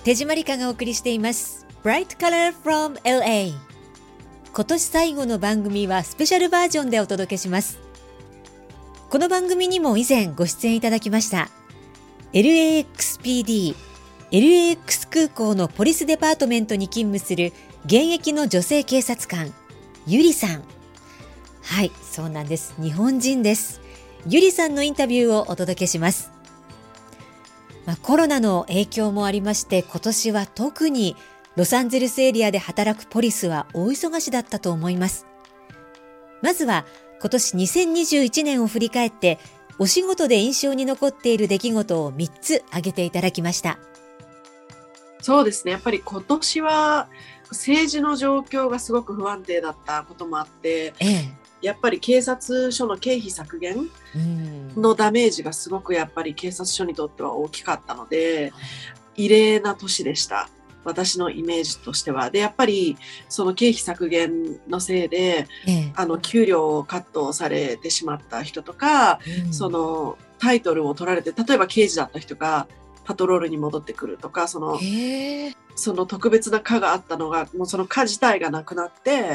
手締まりかがお送りしています Bright Color from LA。 今年最後の番組はスペシャルバージョンでお届けします。この番組にも以前ご出演いただきました LAXPD LAX 空港のポリスデパートメントに勤務する現役の女性警察官ゆりさん。はい、そうなんです。日本人です。ゆりさんのインタビューをお届けします。コロナの影響もありまして、今年は特にロサンゼルスエリアで働くポリスは大忙しだったと思います。まずは今年2021年を振り返って、お仕事で印象に残っている出来事を3つ挙げていただきました。 そうですね、やっぱり今年は政治の状況がすごく不安定だったこともあって、やっぱり警察署の経費削減のダメージがすごくやっぱり警察署にとっては大きかったので、異例な年でした。私のイメージとしては。で、やっぱりその経費削減のせいで、給料をカットされてしまった人とか、そのタイトルを取られて、例えば刑事だった人がパトロールに戻ってくるとか、その特別な課があったのが、もうその課自体がなくなって、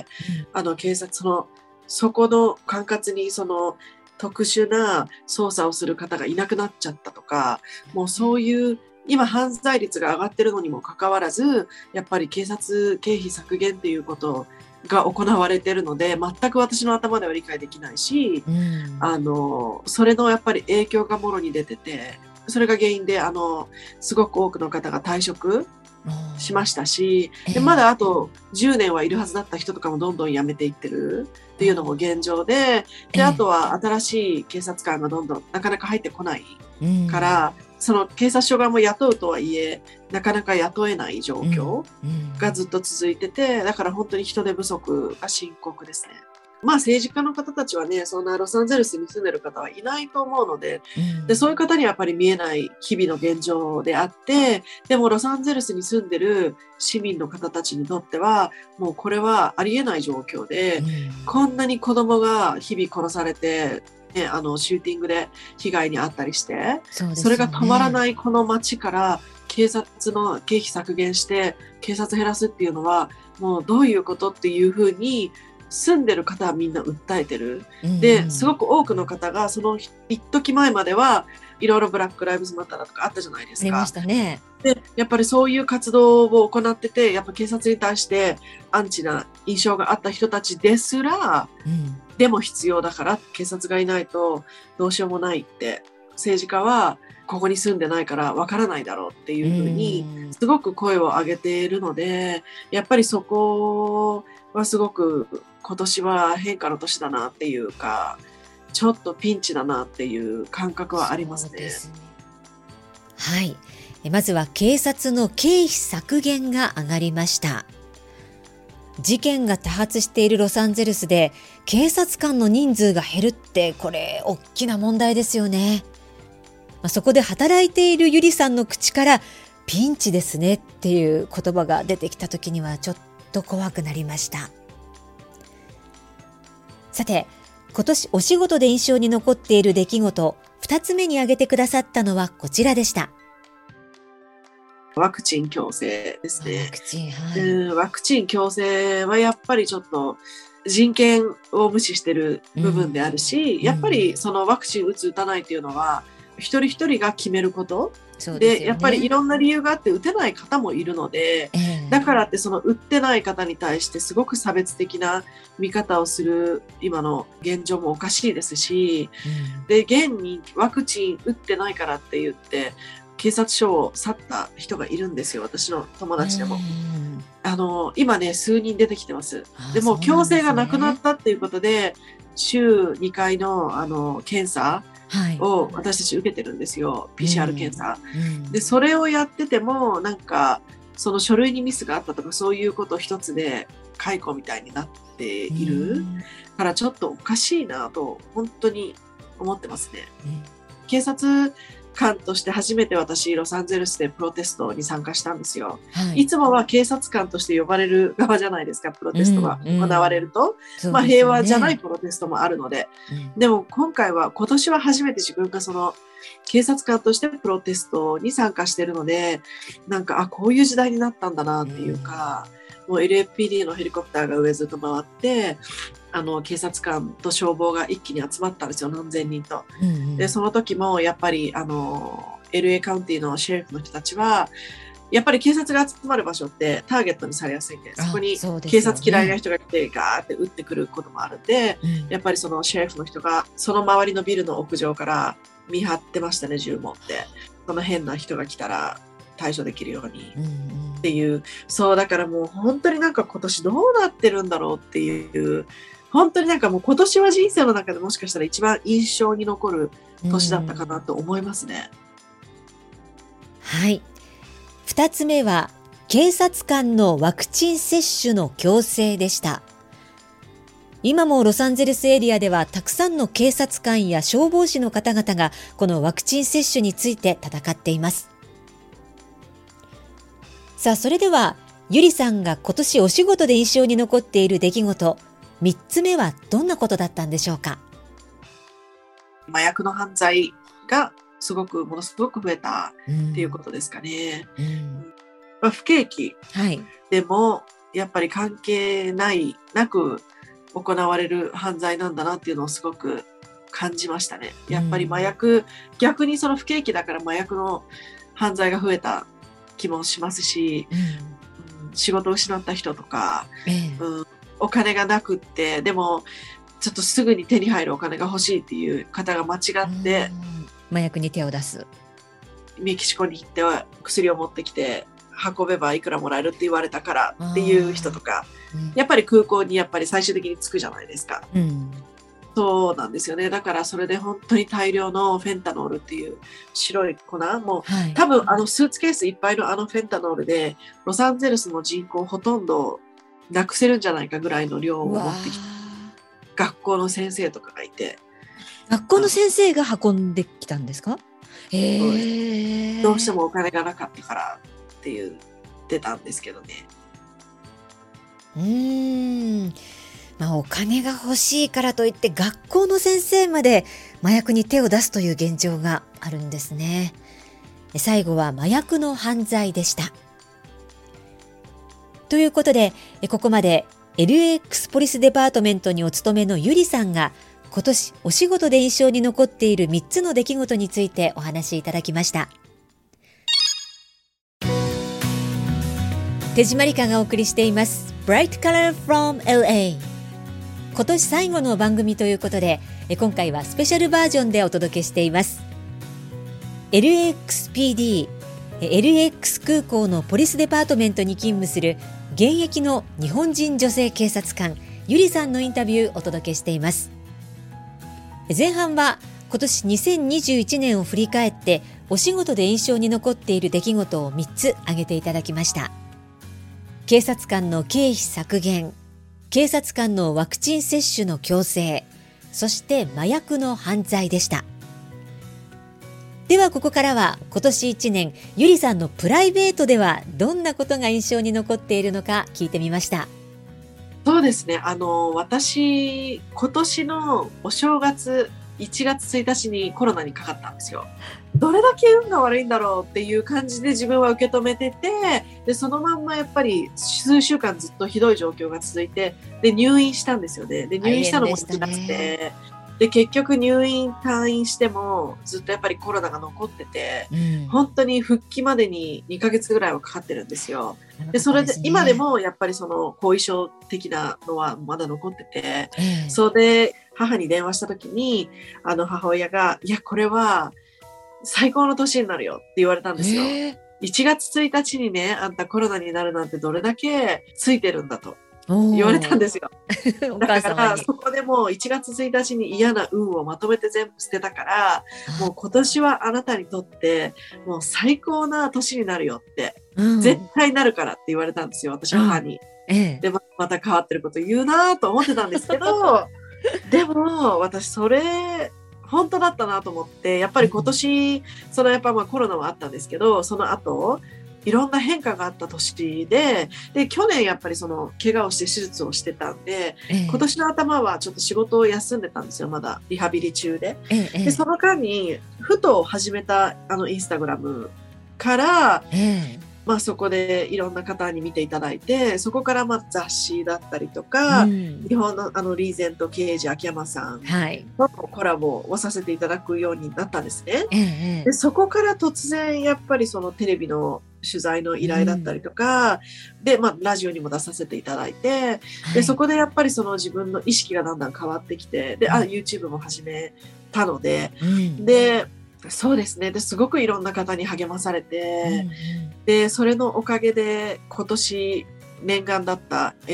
警察そこの管轄にその特殊な捜査をする方がいなくなっちゃったとか、もうそういう今犯罪率が上がってるのにもかかわらず、やっぱり警察経費削減っていうことが行われてるので、全く私の頭では理解できないし、それのやっぱり影響がもろに出てて、それが原因ですごく多くの方が退職しましたし、でまだあと10年はいるはずだった人とかもどんどん辞めていってるっていうのも現状で、あとは新しい警察官がどんどんなかなか入ってこないから、その警察署側も雇うとはいえなかなか雇えない状況がずっと続いてて、だから本当に人手不足が深刻ですね。政治家の方たちはね、そんなロサンゼルスに住んでる方はいないと思うので、そういう方にはやっぱり見えない日々の現状であって、でもロサンゼルスに住んでる市民の方たちにとっては、もうこれはありえない状況で、こんなに子供が日々殺されて、シューティングで被害に遭ったりして、それが止まらないこの街から警察の経費削減して警察減らすっていうのは、もうどういうことっていうふうに住んでる方はみんな訴えてる。ですごく多くの方がその一時前まではいろいろブラックライブズマターとかあったじゃないですか。 ありましたね。 でやっぱりそういう活動を行ってて、やっぱ警察に対してアンチな印象があった人たちですら、でも必要だから警察がいないとどうしようもないって、政治家はここに住んでないからわからないだろうっていうふうにすごく声を上げているので、やっぱりそこはすごく今年は変化の年だなっていうか、ちょっとピンチだなっていう感覚はありますね。 はい、まずは警察の経費削減が上がりました。事件が多発しているロサンゼルスで警察官の人数が減るって、これ大きな問題ですよね。そこで働いているゆりさんの口からピンチですねっていう言葉が出てきた時にはちょっと怖くなりました。さて、今年お仕事で印象に残っている出来事、2つ目に挙げてくださったのはこちらでした。 ワクチン強制ですね。 ワクチン強制はやっぱりちょっと人権を無視してる部分であるし、やっぱりそのワクチン打つ打たないっていうのは一人一人が決めることで、やっぱりいろんな理由があって打てない方もいるので、だからってその打ってない方に対してすごく差別的な見方をする今の現状もおかしいですし、で現にワクチン打ってないからって言って警察署を去った人がいるんですよ。私の友達でも。今ね、数人出てきてます。でも強制がなくなったっていうことで、週2回の、検査を私たち受けてるんですよ。PCR 検査。で、それをやってても、なんか、その書類にミスがあったとか、そういうこと一つで解雇みたいになっているからちょっとおかしいなと本当に思ってますね。警察官として初めて私ロサンゼルスでプロテストに参加したんですよ。いつもは警察官として呼ばれる側じゃないですか。プロテストが行われると、平和じゃないプロテストもあるので、でも今年は初めて自分がその警察官としてプロテストに参加してるので、なんかこういう時代になったんだなっていうか、もう LAPD のヘリコプターが上ずっと回って、警察官と消防が一気に集まったんですよ、何千人と。でその時もやっぱりLA カウンティのシェリフの人たちは、やっぱり警察が集まる場所ってターゲットにされやすいんで、そこに警察嫌いな人が来てガーって撃ってくることもあるんで、やっぱりそのシェリフの人がその周りのビルの屋上から見張ってましたね、銃持って。その変な人が来たら対処できるようにっていう、そうだからもう本当になんか今年どうなってるんだろうっていう、本当になんかもう今年は人生の中でもしかしたら一番印象に残る年だったかなと思いますね。 はい。2つ目は警察官のワクチン接種の強制でした。今もロサンゼルスエリアではたくさんの警察官や消防士の方々がこのワクチン接種について戦っています。さあ、それではゆりさんが今年お仕事で印象に残っている出来事、3つ目はどんなことだったんでしょうか。 麻薬の犯罪がものすごく増えたっていうことですかね。不景気でもやっぱり関係なく行われる犯罪なんだなっていうのをすごく感じましたね。やっぱり麻薬、逆にその不景気だから麻薬の犯罪が増えた気もしますし、仕事を失った人とか、お金がなくってでもちょっとすぐに手に入るお金が欲しいっていう方が間違って麻薬に手を出す。 メキシコに行っては薬を持ってきて運べばいくらもらえるって言われたからっていう人とか、やっぱり空港にやっぱり最終的に着くじゃないですか。そうなんですよね。だからそれで本当に大量のフェンタノールっていう白い粉もう、多分スーツケースいっぱいのフェンタノールでロサンゼルスの人口ほとんどなくせるんじゃないかぐらいの量を持ってきて、学校の先生とかがいて。 学校の先生が運んできたんですか？ どうしてもお金がなかったからって言ってたんですけどね。 お金が欲しいからといって学校の先生まで麻薬に手を出すという現状があるんですね。最後は麻薬の犯罪でした。ということで、ここまで LAX ポリスデパートメントにお勤めのゆりさんが今年お仕事で印象に残っている3つの出来事についてお話しいただきました。手締まりかがお送りしています Bright Color from LA。 今年最後の番組ということで、今回はスペシャルバージョンでお届けしています。 LAXPD LAX 空港のポリスデパートメントに勤務する現役の日本人女性警察官ゆりさんのインタビューをお届けしています。前半は今年2021年を振り返ってお仕事で印象に残っている出来事を3つ挙げていただきました。警察官の経費削減、警察官のワクチン接種の強制、そして麻薬の犯罪でした。ではここからは今年1年ゆりさんのプライベートではどんなことが印象に残っているのか聞いてみました。 そうですね。私、今年のお正月、1月1日にコロナにかかったんですよ。どれだけ運が悪いんだろうっていう感じで自分は受け止めてて、で、そのまんまやっぱり数週間ずっとひどい状況が続いて、で、入院したんですよね。で、入院したのも1月で、で、結局退院してもずっとやっぱりコロナが残ってて、本当に復帰までに2ヶ月ぐらいはかかってるんですよ。で、それで今でもやっぱりその後遺症的なのはまだ残ってて、それで母に電話した時に母親が、いや、これは最高の年になるよって言われたんですよ。1月1日にね、あんたコロナになるなんてどれだけついてるんだと言われたんですよ。だからそこでもう1月1日に嫌な運をまとめて全部捨てたから、もう今年はあなたにとってもう最高な年になるよって、絶対なるからって言われたんですよ、私は母に。で、また変わってること言うなと思ってたんですけどでも私それ本当だったなと思って、やっぱり今年やっぱコロナはあったんですけど、その後いろんな変化があった年で、去年やっぱりその怪我をして手術をしてたんで、今年の頭はちょっと仕事を休んでたんですよ。まだリハビリ中で。で、その間にふと始めたインスタグラムから、そこでいろんな方に見ていただいて、そこから雑誌だったりとか、日本のリーゼント刑事秋山さんのコラボをさせていただくようになったんですね。で、そこから突然やっぱりそのテレビの取材の依頼だったりとか、で、ラジオにも出させていただいて、で、そこでやっぱりその自分の意識がだんだん変わってきて、で、YouTube も始めたので、で、そうですね。ですごくいろんな方に励まされて、で、それのおかげで今年念願だった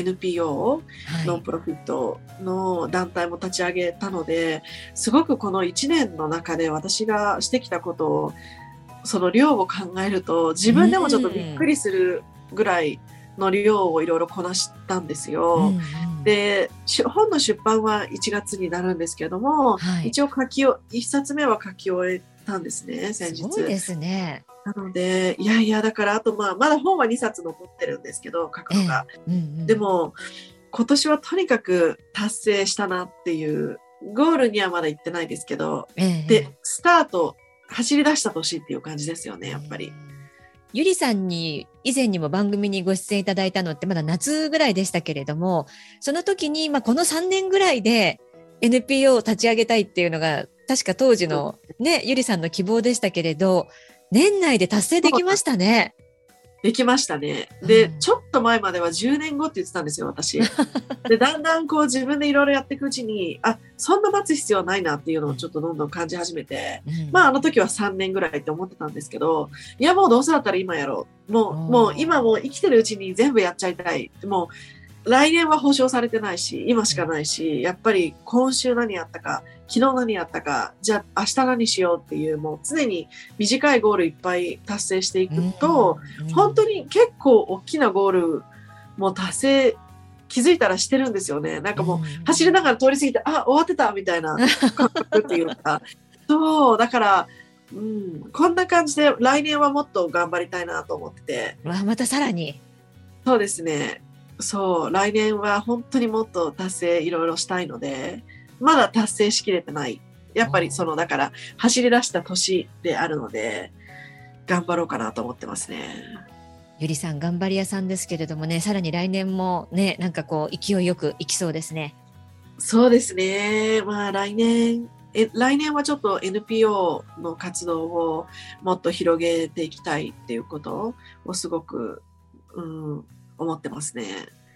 NPO、ノンプロフィットの団体も立ち上げたので、すごくこの1年の中で私がしてきたことを、その量を考えると自分でもちょっとびっくりするぐらいの量をいろいろこなしたんですよ。で、本の出版は1月になるんですけども、一応1冊目は書き終えたんですね、先日。 すごいですね。 なので、だからあとまだ本は2冊残ってるんですけど、書くのが。でも、今年はとにかく達成したなっていう、ゴールにはまだ行ってないですけど、で、スタート、走り出した年っていう感じですよね、やっぱり。 ゆりさんに以前にも番組にご出演いただいたのってまだ夏ぐらいでしたけれども、その時にこの3年ぐらいで NPO を立ち上げたいっていうのが確か当時のね、ゆりさんの希望でしたけれど、年内で達成できましたね。 できましたね。で、ちょっと前までは10年後って言ってたんですよ、私。で、だんだんこう自分でいろいろやっていくうちに、そんな待つ必要はないなっていうのをちょっとどんどん感じ始めて、あの時は3年ぐらいって思ってたんですけど、いや、もうどうせだったら今やろう。もう今もう生きてるうちに全部やっちゃいたい。もう来年は保証されてないし、今しかないし、やっぱり今週何やったか、昨日何やったか、じゃあ明日何しようっていう、もう常に短いゴールいっぱい達成していくと、本当に結構大きなゴールも達成、気づいたらしてるんですよね。なんかもう走りながら通り過ぎて、終わってたみたいな感覚っていうか。そう、だから、こんな感じで来年はもっと頑張りたいなと思ってて。 またさらに。 そうですね。そう、来年は本当にもっと達成いろいろしたいので、まだ達成しきれてない。やっぱりだから走り出した年であるので、頑張ろうかなと思ってますね。 ゆりさん頑張り屋さんですけれどもね、さらに来年もね、なんかこう勢いよくいきそうですね。 そうですね。来年はちょっと NPO の活動をもっと広げていきたいっていうことをすごく、思ってますね。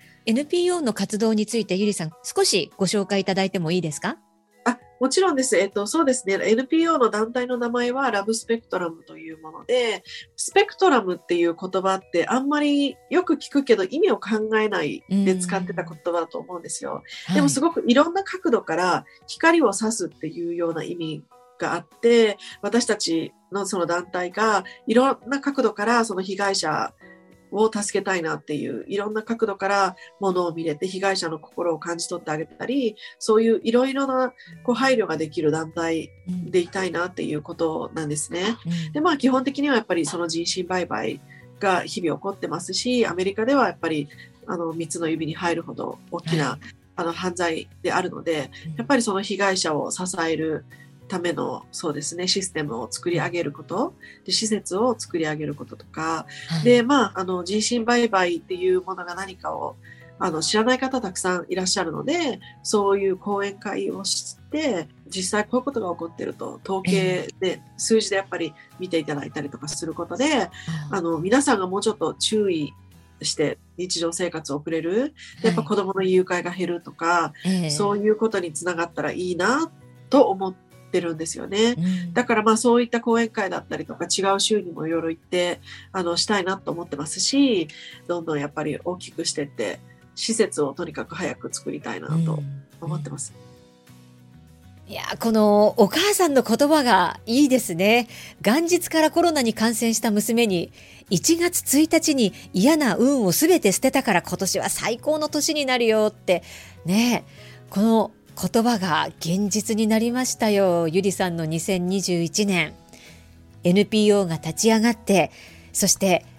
NPO の活動についてゆりさん少しご紹介いただいてもいいですか？ もちろんです。そうですね。NPO の団体の名前はラブスペクトラムというもので、スペクトラムっていう言葉ってあんまりよく聞くけど意味を考えないで使ってた言葉だと思うんですよ。でもすごくいろんな角度から光を差すっていうような意味があって、私たちのその団体がいろんな角度からその被害者を助けたいなっていういろんな角度からものを見れて被害者の心を感じ取ってあげたり、そういういろいろな配慮ができる団体でいたいなっていうことなんですね。で、基本的にはやっぱりその人身売買が日々起こってますし、アメリカではやっぱり3つの指に入るほど大きな犯罪であるので、やっぱりその被害者を支えるためのそうですね、システムを作り上げることで、施設を作り上げることとか、で人身売買っていうものが何かを知らない方たくさんいらっしゃるので、そういう講演会をして実際こういうことが起こっていると統計で、数字でやっぱり見ていただいたりとかすることで、皆さんがもうちょっと注意して日常生活を送れる、やっぱ子どもの誘拐が減るとか、そういうことにつながったらいいなと思ってるんですよね。だからそういった講演会だったりとか違う州にもいろいろ行ってしたいなと思ってますし、どんどんやっぱり大きくしてって施設をとにかく早く作りたいなと思ってます。 いや、このお母さんの言葉がいいですね。元日からコロナに感染した娘に1月1日に嫌な運をすべて捨てたから今年は最高の年になるよってね、この言葉が現実になりましたよ。ゆりさんの2021年 NPO が立ち上がって、そして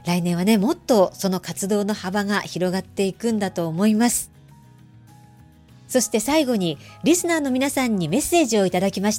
来年はね、もっとその活動の幅が広がっていくんだと思います。そして最後にリスナーの皆さんにメッセージをいただきました。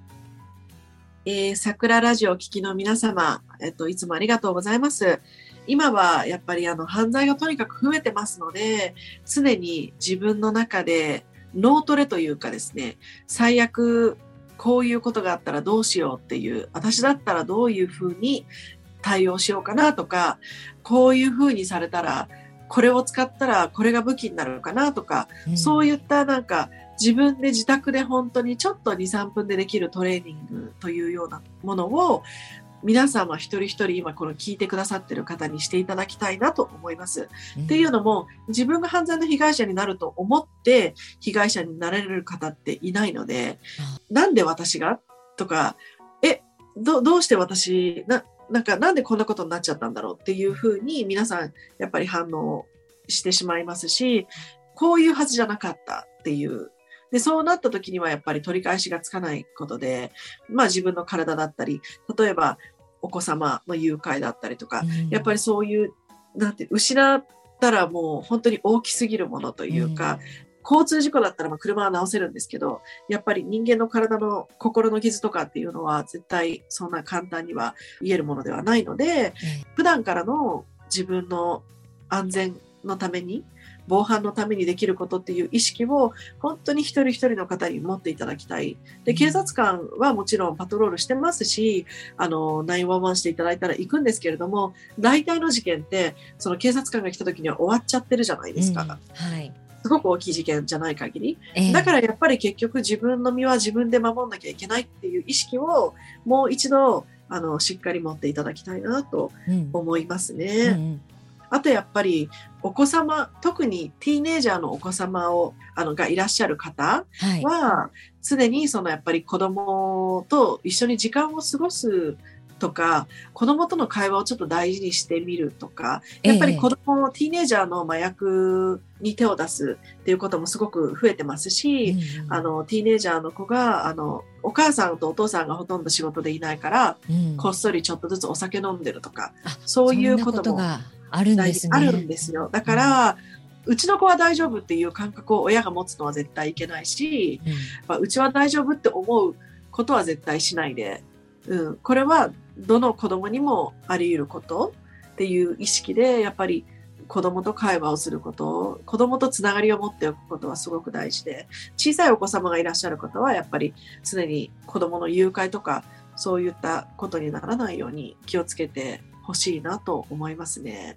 桜ラジオを聴きの皆様、いつもありがとうございます。今はやっぱり犯罪がとにかく増えてますので、常に自分の中で脳トレというかですね、最悪こういうことがあったらどうしようっていう、私だったらどういうふうに対応しようかなとか、こういうふうにされたらこれを使ったらこれが武器になるかなとか、そういったなんか自分で自宅で本当にちょっと 2,3 分でできるトレーニングというようなものを皆様一人一人今この聞いてくださっている方にしていただきたいなと思います。っていうのも、自分が犯罪の被害者になると思って被害者になれる方っていないので、なんで私がとか、どうして私なんでこんなことになっちゃったんだろうっていうふうに皆さんやっぱり反応してしまいますし、こういうはずじゃなかったっていう。で、そうなった時にはやっぱり取り返しがつかないことで、自分の体だったり、例えばお子様の誘拐だったりとか、やっぱりそういう、失ったらもう本当に大きすぎるものというか、交通事故だったら車は直せるんですけど、やっぱり人間の体の心の傷とかっていうのは絶対そんな簡単には言えるものではないので、普段からの自分の安全のために、防犯のためにできることっていう意識を本当に一人一人の方に持っていただきたい。で、警察官はもちろんパトロールしてますし、911していただいたら行くんですけれども、大体の事件ってその警察官が来た時には終わっちゃってるじゃないですか。 はい。 すごく大きい事件じゃない限り、だからやっぱり結局自分の身は自分で守んなきゃいけないっていう意識をもう一度しっかり持っていただきたいなと思いますね。あとやっぱりお子様、特にティーネイジャーのお子様がいらっしゃる方は、常にやっぱり子供と一緒に時間を過ごすとか、子供との会話をちょっと大事にしてみるとか、やっぱり子供、ティーネイジャーの麻薬に手を出すっていうこともすごく増えてますし、ティーネイジャーの子がお母さんとお父さんがほとんど仕事でいないから、こっそりちょっとずつお酒飲んでるとか、そういうこともあるんですね。 あるんですよ。だから、うちの子は大丈夫っていう感覚を親が持つのは絶対いけないし、うちは大丈夫って思うことは絶対しないで、これはどの子供にもあり得ることっていう意識で、やっぱり子供と会話をすること、子供とつながりを持っておくことはすごく大事で、小さいお子様がいらっしゃる方はやっぱり常に子供の誘拐とかそういったことにならないように気をつけてほしいなと思いますね。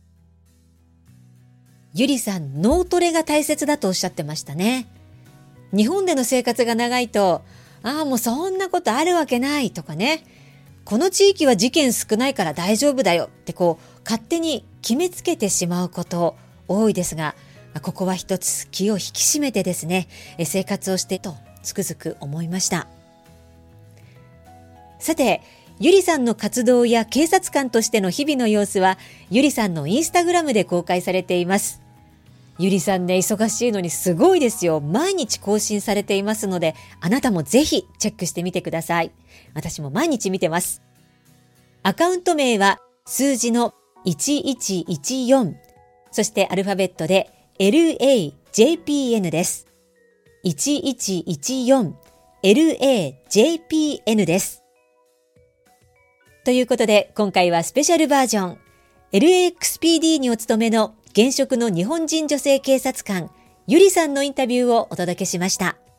ゆりさん、脳トレが大切だとおっしゃってましたね。日本での生活が長いと、もうそんなことあるわけないとかね、この地域は事件少ないから大丈夫だよって勝手に決めつけてしまうこと多いですが、ここは一つ気を引き締めてですね、生活をしてとつくづく思いました。さて、ゆりさんの活動や警察官としての日々の様子はゆりさんのインスタグラムで公開されています。ゆりさんね、忙しいのにすごいですよ。毎日更新されていますので、あなたもぜひチェックしてみてください。私も毎日見てます。アカウント名は数字の1114、そしてアルファベットで LAJPN です。1114 LAJPN です。ということで、今回はスペシャルバージョン LAXPD にお勤めの現職の日本人女性警察官ゆりさんのインタビューをお届けしました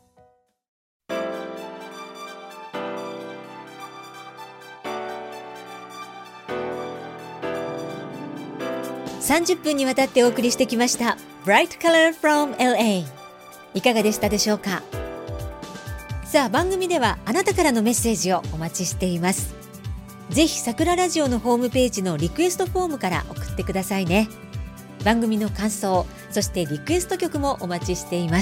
。30分にわたってお送りしてきました Bright Color from LA、 いかがでしたでしょうか。さあ、番組ではあなたからのメッセージをお待ちしています。ぜひ桜ラジオのホームページのリクエストフォームから送ってくださいね。番組の感想、そしてリクエスト曲もお待ちしています。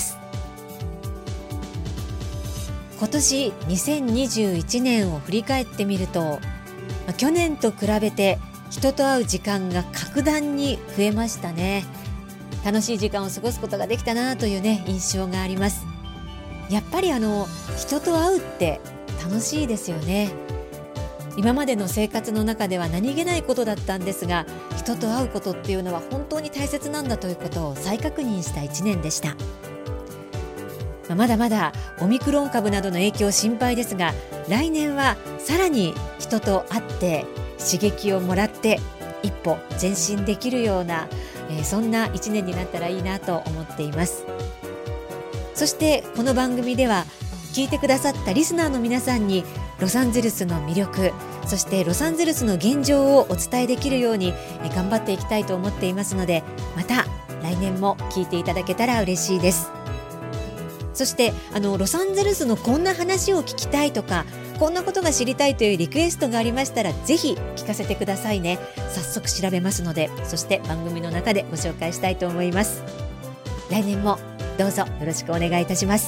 今年2021年を振り返ってみると、去年と比べて人と会う時間が格段に増えましたね。楽しい時間を過ごすことができたなというね、印象があります。やっぱり人と会うって楽しいですよね。 今までの生活の中では何気ないことだったんですが、人と会うことっていうのは本当に大切なんだということを再確認した1年でした。まだまだオミクロン株などの影響心配ですが、来年はさらに人と会って刺激をもらって一歩前進できるような、そんな1年になったらいいなと思っています。そしてこの番組では聞いてくださったリスナーの皆さんにロサンゼルスの魅力、そしてロサンゼルスの現状をお伝えできるように頑張っていきたいと思っていますので、また来年も聞いていただけたら嬉しいです。そしてロサンゼルスのこんな話を聞きたいとか、こんなことが知りたいというリクエストがありましたら、ぜひ聞かせてくださいね。早速調べますので、そして番組の中でご紹介したいと思います。来年もどうぞよろしくお願いいたします。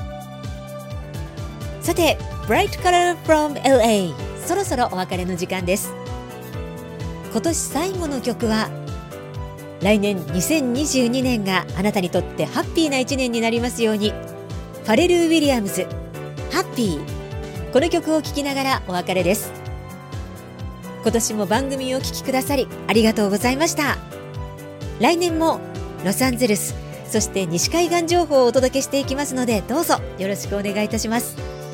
さて、Bright Color from LA、 そろそろお別れの時間です。今年最後の曲は、来年2022年があなたにとってハッピーな1年になりますように、ファレル・ウィリアムズ、ハッピー。この曲を聴きながらお別れです。今年も番組をお聴きくださりありがとうございました。来年もロサンゼルス、そして西海岸情報をお届けしていきますので、どうぞよろしくお願いいたします。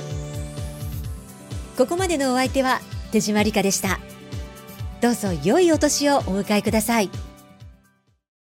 ここまでのお相手は手島理香でした。どうぞ良いお年をお迎えください。